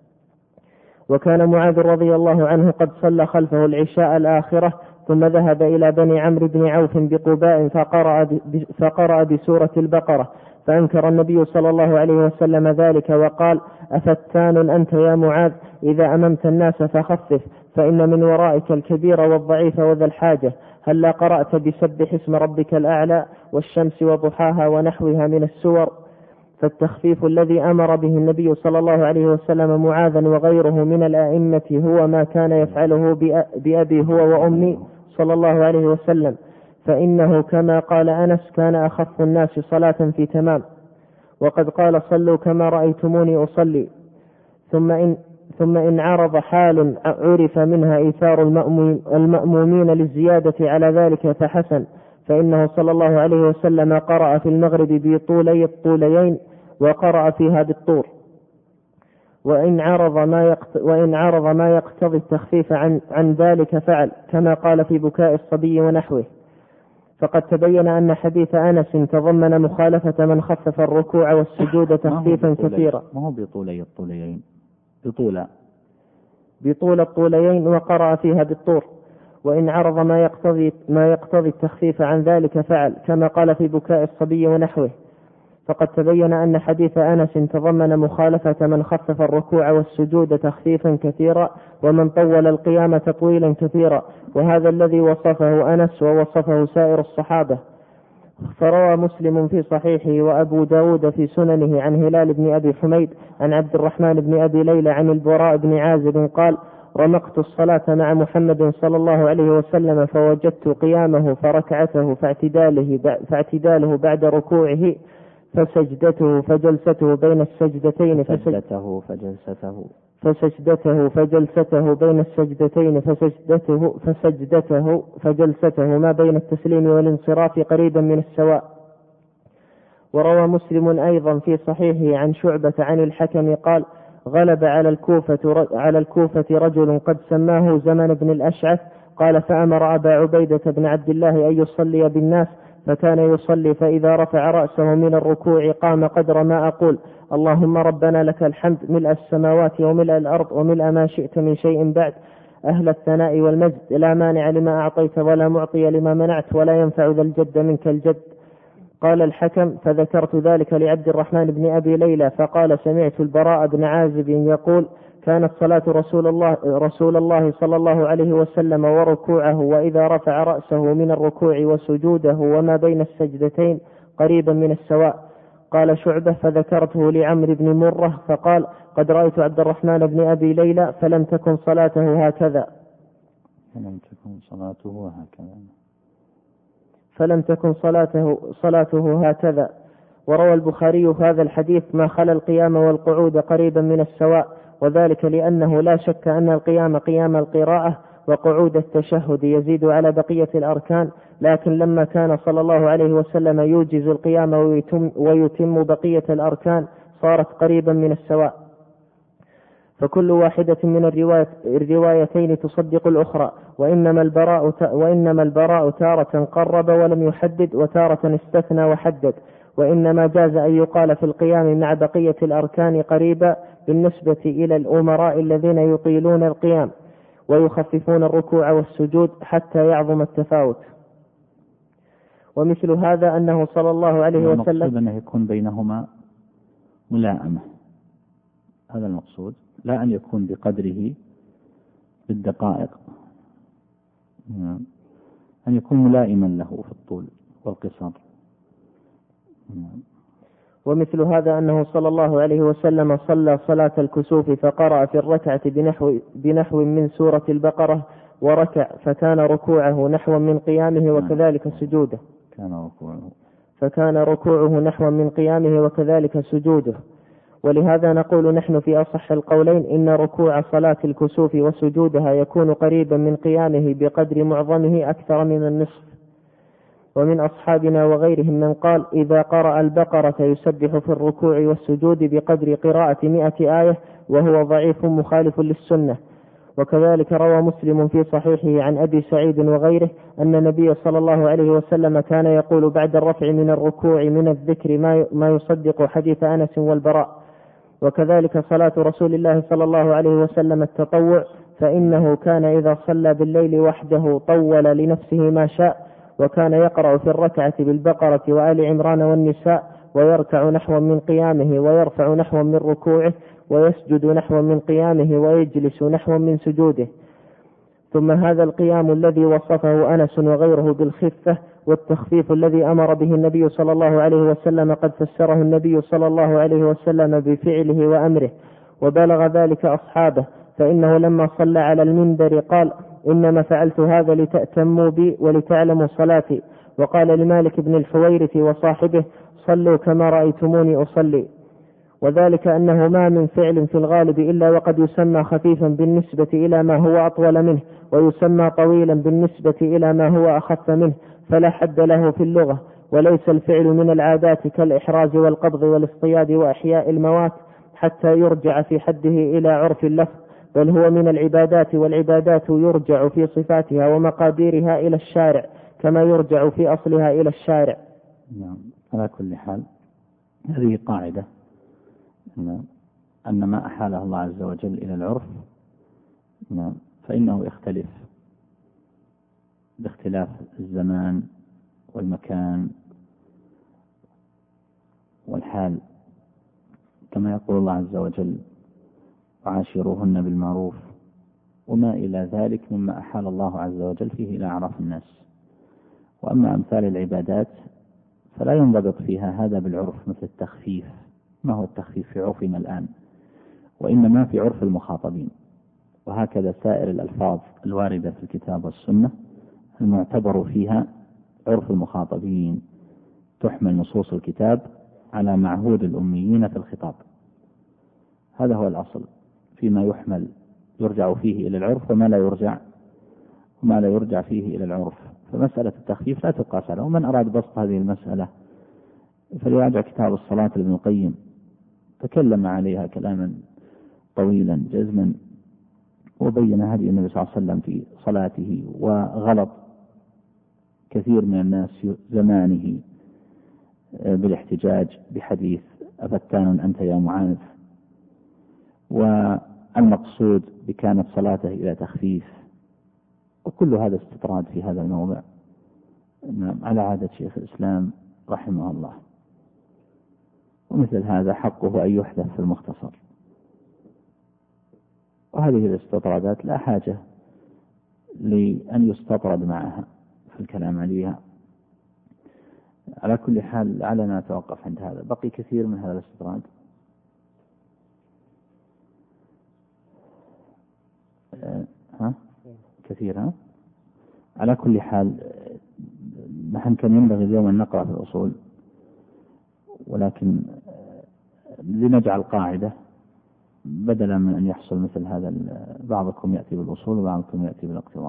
Speaker 1: وكان معاذ رضي الله عنه قد صلى خلفه العشاء الآخرة، ثم ذهب إلى بني عمرو بن عوف بقباء فقرأ, فقرأ بسورة البقرة، فأنكر النبي صلى الله عليه وسلم ذلك وقال: أفتان أنت يا معاذ، إذا أممت الناس فخفف، فإن من ورائك الكبير والضعيف وذا الحاجة، هل قرأت بسبح اسم ربك الأعلى والشمس وضحاها ونحوها من السور؟ فالتخفيف الذي أمر به النبي صلى الله عليه وسلم معاذا وغيره من الآئمة هو ما كان يفعله بأبي هو وأمي صلى الله عليه وسلم، فإنه كما قال أنس كان أخف الناس صلاة في تمام. وقد قال: صلوا كما رأيتموني أصلي. ثم إن, ثم إن عرض حال عرف منها إيثار المأمومين للزيادة على ذلك فحسن، فإنه صلى الله عليه وسلم قرأ في المغرب بطولي الطوليين وقرأ فيها بالطور. وإن عرض ما يقت... وإن عرض ما يقتضي التخفيف عن... عن ذلك فعل، كما قال في بكاء الصبي ونحوه. فقد تبين أن حديث أنس تضمن مخالفة من خفف الركوع والسجود تخفيفا كثيرا.
Speaker 2: ما هو بطولي الطوليين، بطول
Speaker 1: بطول الطوليين وقرأ فيها بالطور. وإن عرض ما يقتضي ما يقتضي التخفيف عن ذلك فعل، كما قال في بكاء الصبي ونحوه. فقد تبين أن حديث أنس تضمن مخالفة من خفف الركوع والسجود تخفيفا كثيرا ومن طول القيام تطويلا كثيرا، وهذا الذي وصفه أنس ووصفه سائر الصحابة. فروى مسلم في صحيحه وأبو داود في سننه عن هلال بن أبي حميد عن عبد الرحمن بن أبي ليلى عن البراء بن عازب قال: رمقت الصلاة مع محمد صلى الله عليه وسلم فوجدت قيامه فركعته فاعتداله, فاعتداله بعد ركوعه فسجدته فجلسته بين السجدتين
Speaker 2: فسجدته فجلسته
Speaker 1: فسجدته فجلسته بين السجدتين فسجدته فسجدته فجلسته ما بين التسليم والانصراف قريبا من السواء. وروى مسلم أيضا في صحيحه عن شعبة عن الحكم قال: غلب على الكوفة على الكوفة رجل قد سماه زمن بن الأشعث، قال: فأمر أبا عبيدة بن عبد الله أن يصلي بالناس، فكان يصلي فإذا رفع رأسه من الركوع قام قدر ما أقول: اللهم ربنا لك الحمد ملء السماوات وملء الأرض وملء ما شئت من شيء بعد، أهل الثناء والمجد، لا مانع لما أعطيت ولا معطي لما منعت ولا ينفع ذا الجد منك الجد. قال الحكم: فذكرت ذلك لعبد الرحمن بن أبي ليلى فقال: سمعت البراء بن عازب يقول: كانت صلاة رسول الله, رسول الله صلى الله عليه وسلم وركوعه وإذا رفع رأسه من الركوع وسجوده وما بين السجدتين قريبا من السواء. قال شعبة: فذكرته لعمرو بن مرة فقال: قد رأيت عبد الرحمن بن أبي ليلى فلم تكن صلاته هكذا.
Speaker 2: فلم تكن صلاته هكذا
Speaker 1: فلم تكن صلاته, صلاته هكذا. وروى البخاري في هذا الحديث ما خلا القيام والقعود قريبا من السواء، وذلك لأنه لا شك أن القيام قيام القراءة وقعود التشهد يزيد على بقية الأركان، لكن لما كان صلى الله عليه وسلم يوجز القيام ويتم, ويتم بقية الأركان صارت قريبا من السواء. فكل واحدة من الروايتين تصدق الأخرى، وإنما البراء, وإنما البراء تارة قرب ولم يحدد، وتارة استثنى وحدد، وإنما جاز أن يقال في القيام مع بقية الأركان قريبا بالنسبة إلى الأمراء الذين يطيلون القيام ويخففون الركوع والسجود حتى يعظم التفاوت. ومثل هذا أنه صلى الله عليه وسلم
Speaker 2: المقصود أنه يكون بينهما ملائمة، هذا المقصود، لا أن يكون بقدره بالدقائق، أن يكون ملائما له في الطول والقصر.
Speaker 1: ومثل هذا أنه صلى الله عليه وسلم صلى صلاة الكسوف فقرأ في الركعة بنحو, بنحو من سورة البقرة وركع، فكان ركوعه نحو من قيامه وكذلك سجوده
Speaker 2: كان ركوعه
Speaker 1: فكان ركوعه نحو من قيامه وكذلك سجوده. ولهذا نقول نحن في أصح القولين إن ركوع صلاة الكسوف وسجودها يكون قريبا من قيامه بقدر معظمه أكثر من النصف. ومن أصحابنا وغيرهم من قال إذا قرأ البقرة يسبح في الركوع والسجود بقدر قراءة مئة آية، وهو ضعيف مخالف للسنة. وكذلك روى مسلم في صحيحه عن أبي سعيد وغيره أن النبي صلى الله عليه وسلم كان يقول بعد الرفع من الركوع من الذكر ما يصدق حديث أنس والبراء. وكذلك صلاة رسول الله صلى الله عليه وسلم التطوع، فإنه كان إذا صلى بالليل وحده طول لنفسه ما شاء، وكان يقرأ في الركعة بالبقرة وآل عمران والنساء، ويركع نحو من قيامه ويرفع نحو من ركوعه ويسجد نحو من قيامه ويجلس نحو من سجوده. ثم هذا القيام الذي وصفه أنس وغيره بالخفة والتخفيف الذي أمر به النبي صلى الله عليه وسلم قد فسره النبي صلى الله عليه وسلم بفعله وأمره وبلغ ذلك أصحابه، فإنه لما صلى على المنبر قال إنما فعلت هذا لتأتموا بي ولتعلموا صلاتي. وقال لمالك بن الحويرث وصاحبه صلوا كما رأيتموني أصلي. وذلك أنه ما من فعل في الغالب إلا وقد يسمى خفيفا بالنسبة إلى ما هو أطول منه، ويسمى طويلا بالنسبة إلى ما هو أخف منه، فلا حد له في اللغة. وليس الفعل من العادات كالإحراز والقبض والاصطياد وأحياء الموات حتى يرجع في حده إلى عرف اللفظ، بل هو من العبادات، والعبادات يرجع في صفاتها ومقاديرها إلى الشارع كما يرجع في أصلها إلى الشارع.
Speaker 2: نعم. على كل حال هذه قاعدة أن ما أحاله الله عز وجل إلى العرف فإنه يختلف باختلاف الزمان والمكان والحال، كما يقول الله عز وجل وعاشروهن بالمعروف وما إلى ذلك مما أحال الله عز وجل فيه إلى أعراف الناس. وأما أمثال العبادات فلا ينضبط فيها هذا بالعرف مثل التخفيف. ما هو التخفيف في عرفنا الآن؟ وإنما في عرف المخاطبين. وهكذا سائر الألفاظ الواردة في الكتاب والسنة المعتبر فيها عرف المخاطبين، تحمل نصوص الكتاب على معهود الأميين في الخطاب. هذا هو الأصل فيما يحمل يرجع فيه إلى العرف وما لا يرجع وما لا يرجع فيه إلى العرف. فمسألة التخفيف لا تقاس عليه. ومن أراد بسط هذه المسألة فليراجع كتاب الصلاة لابن القيم، تكلم عليها كلاما طويلا جزما وبين هدي النبي صلى الله عليه وسلم في صلاته وغلط كثير من الناس في زمانه بالاحتجاج بحديث أفتان أنت يا معاذ، والمقصود بكانت صلاته إلى تخفيف. وكل هذا استطراد في هذا الموضع على عادة شيخ الإسلام رحمه الله. ومثل هذا حقه أن يحدث في المختصر. وهذه الاستطرادات لا حاجة لأن يستطرد معها في الكلام عليها. على كل حال علينا نتوقف عند هذا، بقي كثير من هذا الاستطراد. أه؟ ها؟ كثير ها؟ على كل حال نحن كان ينبغي اليوم أن نقرأ في الأصول، ولكن لنجعل قاعدة بدلا من أن يحصل مثل هذا، بعضكم يأتي بالأصول وبعضكم يأتي بالاقتضاء.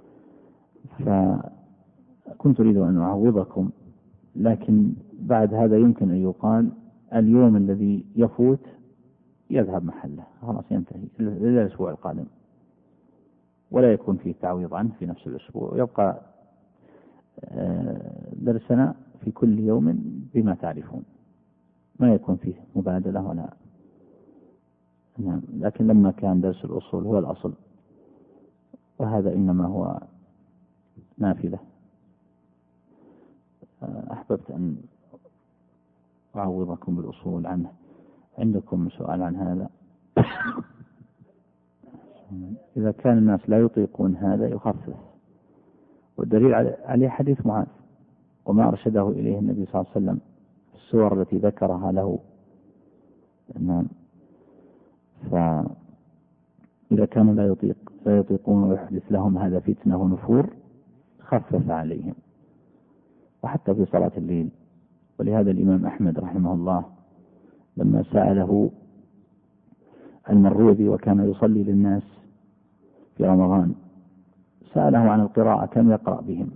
Speaker 2: فكنت أريد أن أعوضكم، لكن بعد هذا يمكن أن يقال اليوم الذي يفوت يذهب محله، خلاص ينتهي إلى الأسبوع القادم، ولا يكون فيه تعويض عنه في نفس الأسبوع، ويبقى درسنا في كل يوم بما تعرفون، ما يكون فيه مبادلة ولا نعم. لكن لما كان درس الأصول هو الأصل، وهذا إنما هو نافذة، أحببت أن أعوضكم بالأصول عنه. عندكم سؤال عن هذا؟ إذا كان الناس لا يطيقون هذا يخفف، والدليل عليه حديث معاذ وما أرشده إليه النبي صلى الله عليه وسلم في السور التي ذكرها له. نعم. فإذا كانوا لا يطيق لا يطيقون ويحدث لهم هذا فتنة ونفور خفف عليهم، وحتى في صلاة الليل. ولهذا الإمام أحمد رحمه الله لما سأله المروذي وكان يصلي للناس في رمضان سأله عن القراءة كم يقرأ بهم،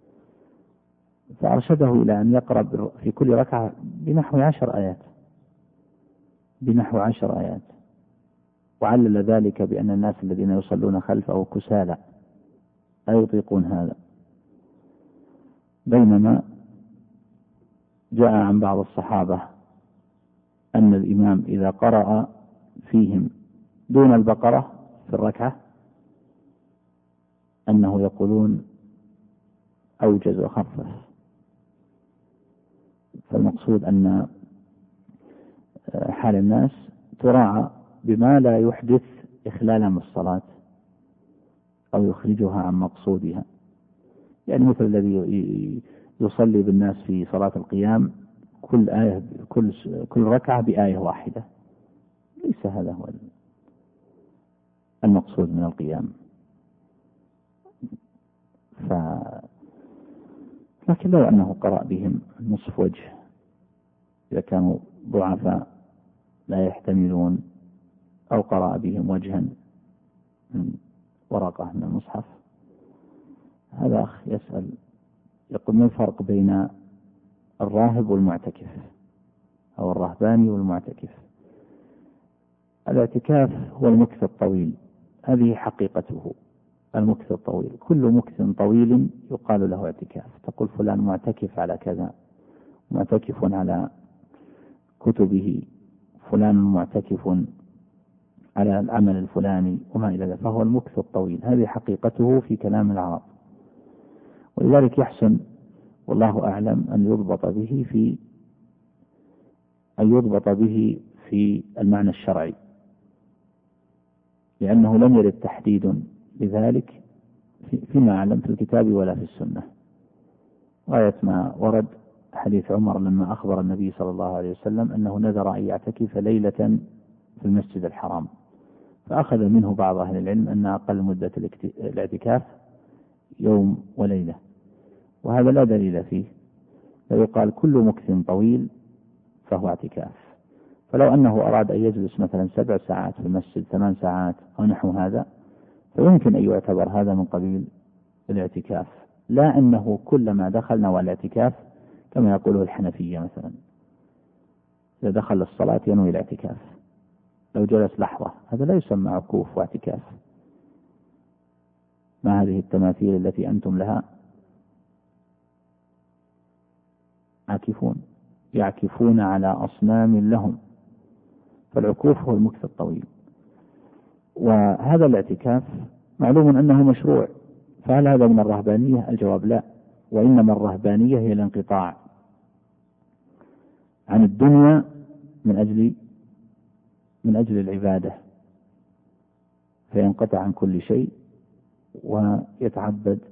Speaker 2: فأرشده إلى أن يقرأ في كل ركعة بنحو عشر آيات بنحو عشر آيات وعلل ذلك بأن الناس الذين يصلون خلفه كسالى لا يطيقون هذا. بينما جاء عن بعض الصحابة أن الإمام إذا قرأ فيهم دون البقرة في الركعة أنه يقولون أوجز وخفف. فالمقصود أن حال الناس تراعى بما لا يحدث إخلالا بالصلاة أو يخرجها عن مقصودها، يعني مثل الذي يصلي بالناس في صلاة القيام كل آية كل كل ركعة بآية واحدة، ليس هذا هو المقصود من القيام. ف لكن لو أنه قرأ بهم نصف وجه إذا كانوا ضعفاء لا يحتملون، أو قرأ بهم وجها من ورقة من المصحف. هذا أخ يسأل يقول: ما الفرق بين الراهب والمعتكف أو الرهباني والمعتكف؟ الاعتكاف هو المكث الطويل، هذه حقيقته المكث الطويل. كل مكث طويل يقال له اعتكاف. تقول فلان معتكف على كذا، معتكف على كتبه، فلان معتكف على العمل الفلاني وما إلى ذلك، فهو المكث الطويل، هذه حقيقته في كلام العرب. ولذلك يحسن والله أعلم أن يضبط به في أن يضبط به في المعنى الشرعي، لأنه لم يرد تحديد لذلك فيما أعلم في الكتاب ولا في السنة. غاية ما ورد حديث عمر لما أخبر النبي صلى الله عليه وسلم أنه نذر أن يعتكف ليلة في المسجد الحرام، فأخذ منه بعض أهل العلم أن أقل مدة الاعتكاف يوم وليلة، وهذا لا دليل فيه. فيقال كل مكث طويل فهو اعتكاف. فلو أنه أراد أن يجلس مثلا سبع ساعات في المسجد، ثمان ساعات أو نحو هذا، فيمكن أن يعتبر هذا من قبيل الاعتكاف، لا أنه كلما دخل نوى الاعتكاف كما يقوله الحنفية مثلا، إذا دخل الصلاة ينوي الاعتكاف، لو جلس لحظة هذا لا يسمى عكوف واعتكاف. ما هذه التماثيل التي أنتم لها عاكفون، يعكفون على أصنام لهم. فالعكوف هو المكث الطويل. وهذا الاعتكاف معلوم أنه مشروع، فهل هذا من الرهبانية؟ الجواب لا، وإنما الرهبانية هي الانقطاع عن الدنيا من أجل من أجل العبادة، فينقطع عن كل شيء ويتعبد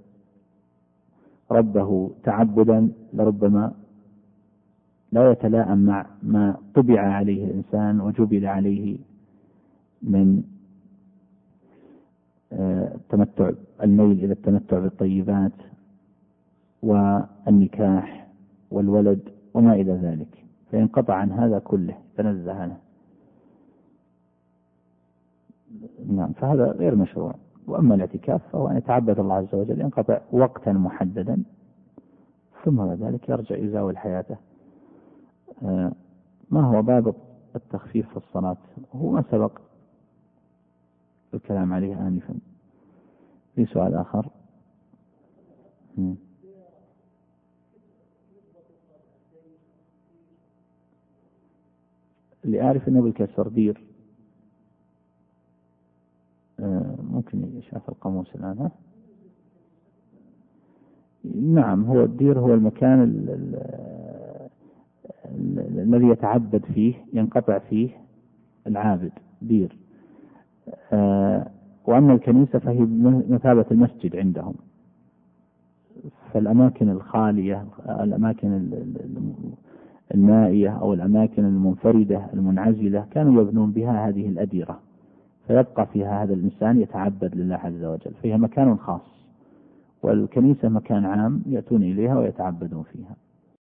Speaker 2: ربه تعبدا لربما لا يتلائم مع ما طبع عليه الإنسان وجبل عليه من التمتع، الميل إلى التمتع بالطيبات والنكاح والولد وما إلى ذلك، فينقطع عن هذا كله، تنزه عنه. نعم، فهذا غير مشروع. وأما الاعتكاف فهو أن يتعبد الله عز وجل، ينقطع وقتا محددا ثم بعد ذلك يرجع يزاول حياته. ما هو باب التخفيف في الصلاة؟ هو ما سبق الكلام عليه آنفا. في سؤال آخر؟ م. اللي أعرف أنه بالكسر دير، ممكن يشاف القاموس الآن. ها؟ نعم، هو الدير هو المكان الذي يتعبد فيه، ينقطع فيه العابد، دير. وأما الكنيسة فهي مثابة المسجد عندهم. فالأماكن الخالية، الأماكن النائية أو الأماكن المنفردة المنعزلة كانوا يبنون بها هذه الأديرة، فيبقى فيها هذا الإنسان يتعبد لله عز وجل، فيها مكان خاص. والكنيسة مكان عام يأتون إليها ويتعبدون فيها.